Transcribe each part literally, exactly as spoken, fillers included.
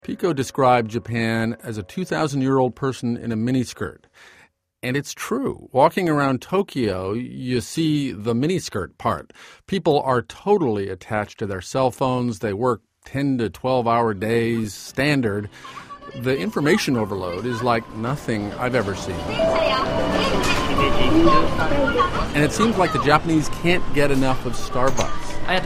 Pico described Japan as a two thousand year old person in a miniskirt. And it's true. Walking around Tokyo, you see the miniskirt part. People are totally attached to their cell phones. They work ten to twelve hour days, standard. The information overload is like nothing I've ever seen. And it seems like the Japanese can't get enough of Starbucks.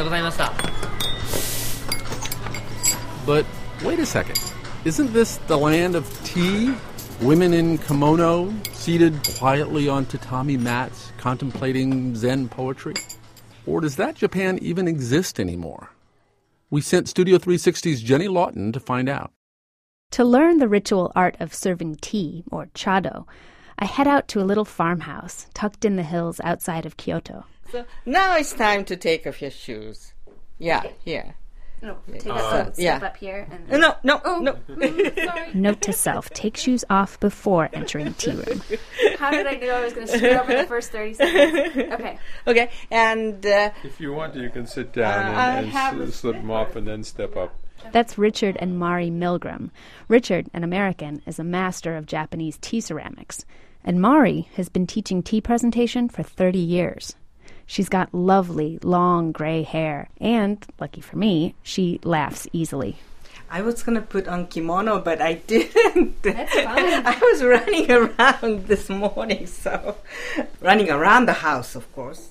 But wait a second. Isn't this the land of tea? Women in kimono, seated quietly on tatami mats, contemplating Zen poetry? Or does that Japan even exist anymore? We sent Studio three sixty's Jenny Lawton to find out. To learn the ritual art of serving tea, or chado, I head out to a little farmhouse tucked in the hills outside of Kyoto. So now it's time to take off your shoes. Yeah, okay. Here. No, take uh, a step yeah. up here. And then... No, no, oh, no. Mm, sorry. Note to self, take shoes off before entering tea room. How did I know I was going to screw up in the first thirty seconds? Okay. Okay, and... Uh, if you want, you can sit down uh, and, and s- slip them off and then step up. That's Richard and Mari Milgram. Richard, an American, is a master of Japanese tea ceramics. And Mari has been teaching tea presentation for thirty years. She's got lovely, long gray hair. And, lucky for me, she laughs easily. I was going to put on kimono, but I didn't. That's fine. I was running around this morning, so... Running around the house, of course.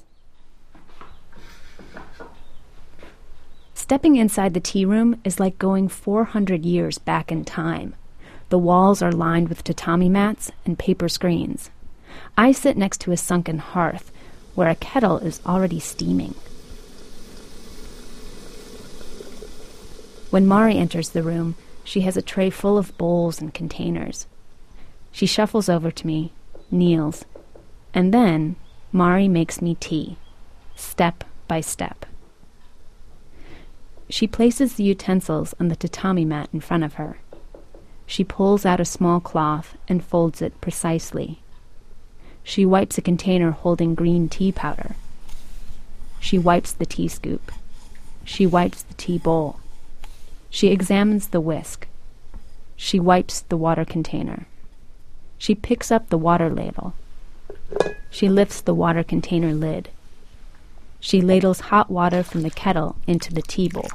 Stepping inside the tea room is like going four hundred years back in time. The walls are lined with tatami mats and paper screens. I sit next to a sunken hearth, where a kettle is already steaming. When Mari enters the room, she has a tray full of bowls and containers. She shuffles over to me, kneels, and then Mari makes me tea, step by step. She places the utensils on the tatami mat in front of her. She pulls out a small cloth and folds it precisely. She wipes a container holding green tea powder. She wipes the tea scoop. She wipes the tea bowl. She examines the whisk. She wipes the water container. She picks up the water ladle. She lifts the water container lid. She ladles hot water from the kettle into the tea bowl.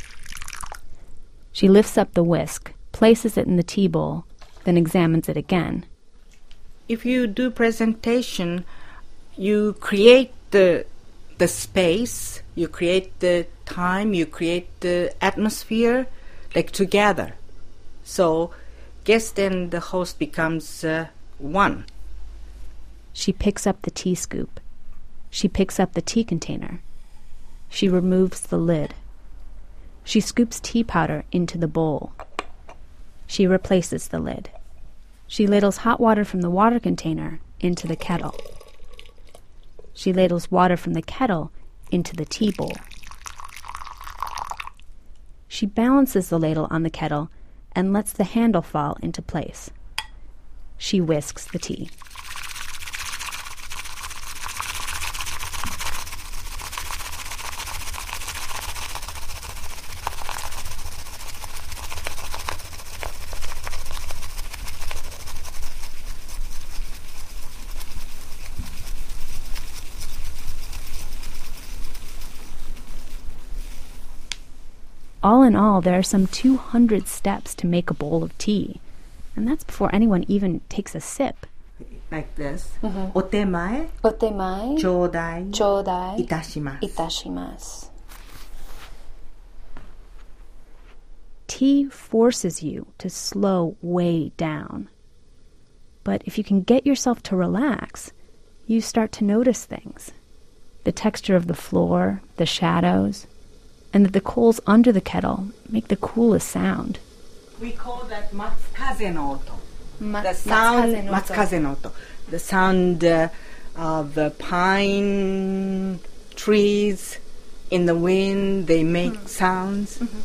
She lifts up the whisk, places it in the tea bowl, then examines it again. If you do presentation, you create the the space, you create the time, you create the atmosphere, like together. So guest and the host becomes uh, one. She picks up the tea scoop. She picks up the tea container. She removes the lid. She scoops tea powder into the bowl. She replaces the lid. She ladles hot water from the water container into the kettle. She ladles water from the kettle into the tea bowl. She balances the ladle on the kettle and lets the handle fall into place. She whisks the tea. All in all, there are some two hundred steps to make a bowl of tea. And that's before anyone even takes a sip. Like this. Mm-hmm. Otemae. Otemae. Chodai. Chodai. Itashimasu. Itashimasu. Tea forces you to slow way down. But if you can get yourself to relax, you start to notice things. The texture of the floor, the shadows, and that the coals under the kettle make the coolest sound. We call that matsukaze no oto. Ma- the sound, matsukaze no oto. matsukaze no oto. The sound uh, of the pine trees in the wind, they make mm. sounds. Mm-hmm.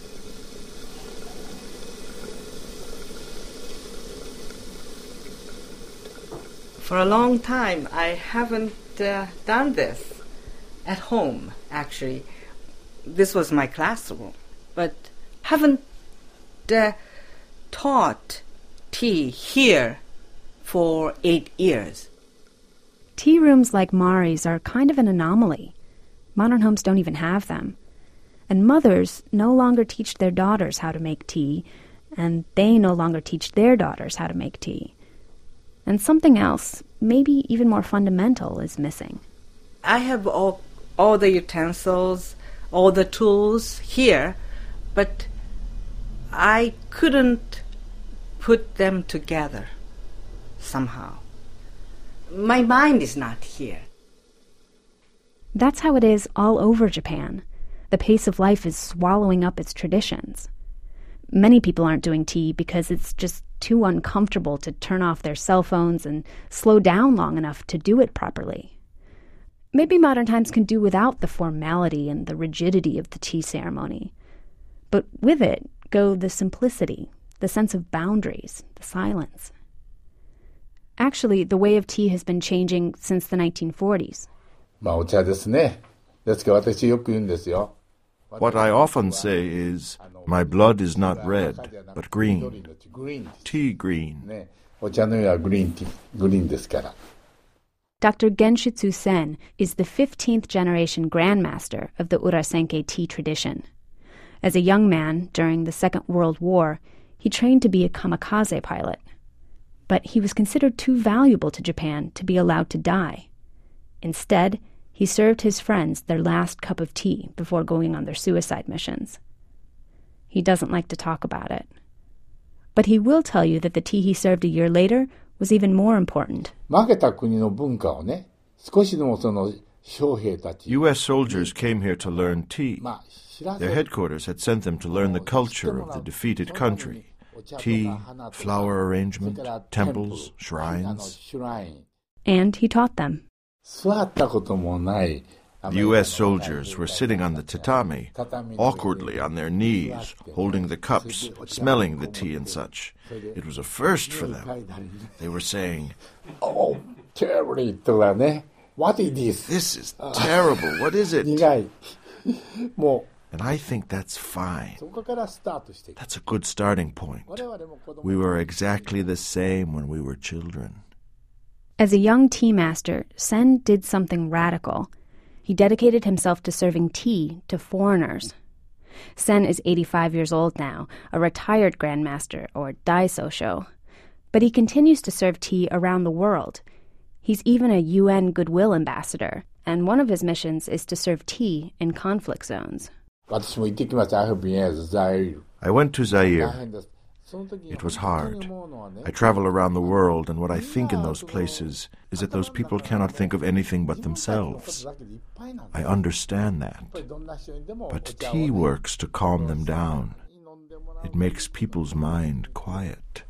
For a long time, I haven't uh, done this at home, actually. This was my classroom, but haven't uh, taught tea here for eight years. Tea rooms like Mari's are kind of an anomaly. Modern homes don't even have them. And mothers no longer teach their daughters how to make tea, and they no longer teach their daughters how to make tea. And something else, maybe even more fundamental, is missing. I have all, all the utensils, all the tools here, but I couldn't put them together somehow. My mind is not here. That's how it is all over Japan. The pace of life is swallowing up its traditions. Many people aren't doing tea because it's just too uncomfortable to turn off their cell phones and slow down long enough to do it properly. Maybe modern times can do without the formality and the rigidity of the tea ceremony. But with it go the simplicity, the sense of boundaries, the silence. Actually, the way of tea has been changing since the nineteen forties. What I often say is, my blood is not red, but green. Tea green. Doctor Genshitsu Sen is the fifteenth generation grandmaster of the Urasenke tea tradition. As a young man during the Second World War, he trained to be a kamikaze pilot. But he was considered too valuable to Japan to be allowed to die. Instead, he served his friends their last cup of tea before going on their suicide missions. He doesn't like to talk about it. But he will tell you that the tea he served a year later was even more important. U S soldiers came here to learn tea. Their headquarters had sent them to learn the culture of the defeated country. Tea, flower arrangement, temples, shrines. And he taught them. The U S soldiers were sitting on the tatami, awkwardly on their knees, holding the cups, smelling the tea and such. It was a first for them. They were saying, "Oh, terribly, what is this? This is terrible. What is it?" And I think that's fine. That's a good starting point. We were exactly the same when we were children. As a young tea master, Sen did something radical. He dedicated himself to serving tea to foreigners. Sen is eighty-five years old now, a retired grandmaster, or daisosho. But he continues to serve tea around the world. He's even a U N Goodwill ambassador, and one of his missions is to serve tea in conflict zones. I went to Zaire. It was hard. I travel around the world, and what I think in those places is that those people cannot think of anything but themselves. I understand that. But tea works to calm them down. It makes people's mind quiet.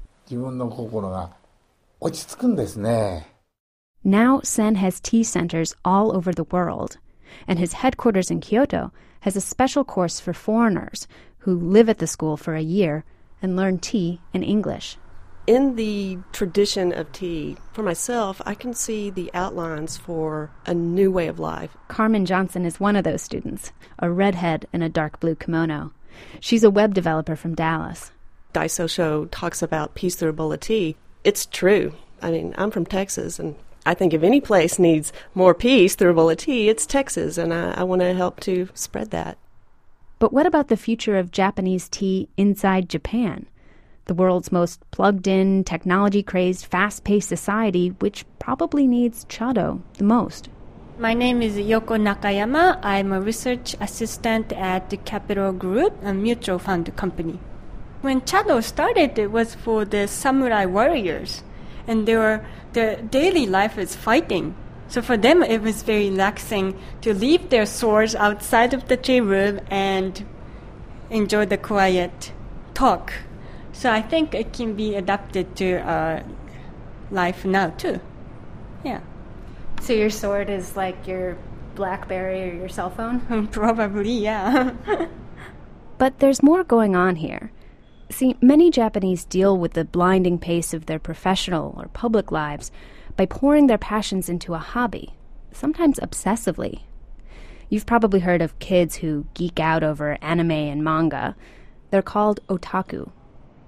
Now Sen has tea centers all over the world, and his headquarters in Kyoto has a special course for foreigners who live at the school for a year and learn tea in English. In the tradition of tea, for myself, I can see the outlines for a new way of life. Carmen Johnson is one of those students, a redhead in a dark blue kimono. She's a web developer from Dallas. Daisosho talks about peace through a bowl of tea. It's true. I mean, I'm from Texas, and I think if any place needs more peace through a bowl of tea, it's Texas, and I, I want to help to spread that. But what about the future of Japanese tea inside Japan? The world's most plugged-in, technology-crazed, fast-paced society, which probably needs chado the most. My name is Yoko Nakayama. I'm a research assistant at the Capital Group, a mutual fund company. When chado started, it was for the samurai warriors, and they were, their daily life is fighting. So for them, it was very relaxing to leave their swords outside of the tea room and enjoy the quiet talk. So I think it can be adapted to uh, life now, too. Yeah. So your sword is like your BlackBerry or your cell phone? Probably, yeah. But there's more going on here. See, many Japanese deal with the blinding pace of their professional or public lives by pouring their passions into a hobby, sometimes obsessively. You've probably heard of kids who geek out over anime and manga. They're called otaku.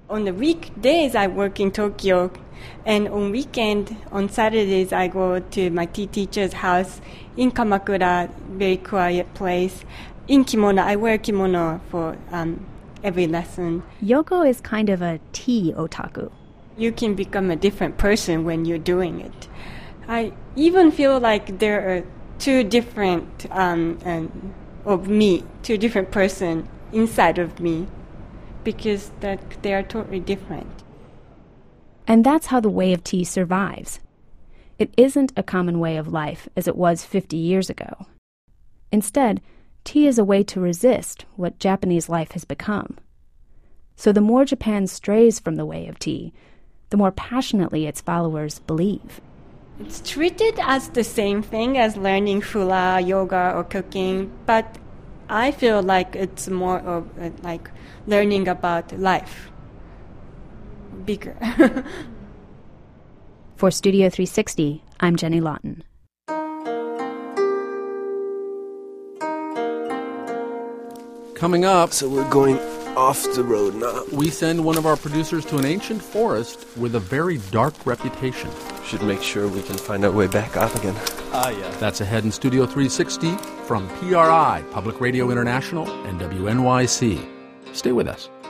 On the weekdays, I work in Tokyo, and on weekend, on Saturdays, I go to my tea teacher's house in Kamakura, very quiet place. In kimono, I wear kimono for um, every lesson. Yoko is kind of a tea otaku. You can become a different person when you're doing it. I even feel like there are two different um, um, of me, two different person inside of me, because that they are totally different. And that's how the way of tea survives. It isn't a common way of life as it was fifty years ago. Instead, tea is a way to resist what Japanese life has become. So the more Japan strays from the way of tea, the more passionately its followers believe. It's treated as the same thing as learning hula, yoga, or cooking, but I feel like it's more of uh, like learning about life. Bigger. For Studio three sixty, I'm Jenny Lawton. Coming up... So we're going off the road now. We send one of our producers to an ancient forest with a very dark reputation. Should make sure we can find our way back up again. Ah, yeah. That's ahead in Studio three sixty from P R I, Public Radio International, and W N Y C. Stay with us.